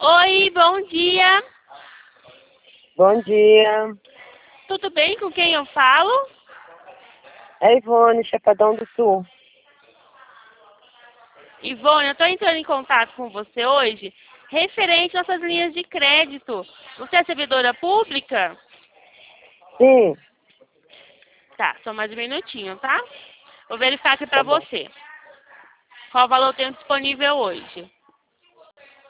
Oi, bom dia. Bom dia. Tudo bem? Com quem eu falo? É Ivone, Chapadão do Sul. Ivone, eu estou entrando em contato com você hoje referente às suas linhas de crédito. Você é servidora pública? Sim, Tá, só mais um minutinho, tá? Vou verificar aqui tá para bom. você. Qual valor eu tenho disponível hoje?